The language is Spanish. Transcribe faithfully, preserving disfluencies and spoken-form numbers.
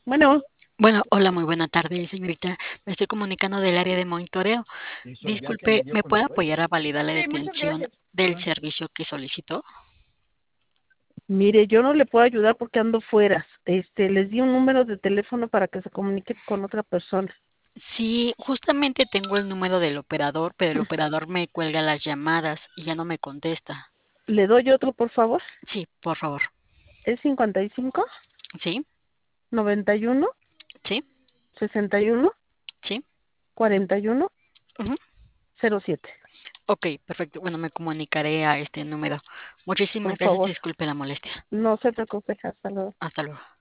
Bueno, Bueno, hola, muy buena tarde, señorita. Me estoy comunicando del área de monitoreo. Disculpe, ¿me puede apoyar a validar la sí, muchas detención gracias. del servicio que solicitó? Mire, yo no le puedo ayudar porque ando fuera. Este, les di un número de teléfono para que se comunique con otra persona. Sí, justamente tengo el número del operador, pero el operador me cuelga las llamadas y ya no me contesta. ¿Le doy otro, por favor? Sí, por favor. Es cincuenta y cinco, Sí, noventa y uno, sí, sesenta y uno, sí. cuarenta y uno, Ujú. cero siete. Ok, perfecto. Bueno, me comunicaré a este número. Por Muchísimas gracias. favor, Disculpe la molestia. no se preocupe. Hasta luego. Hasta luego.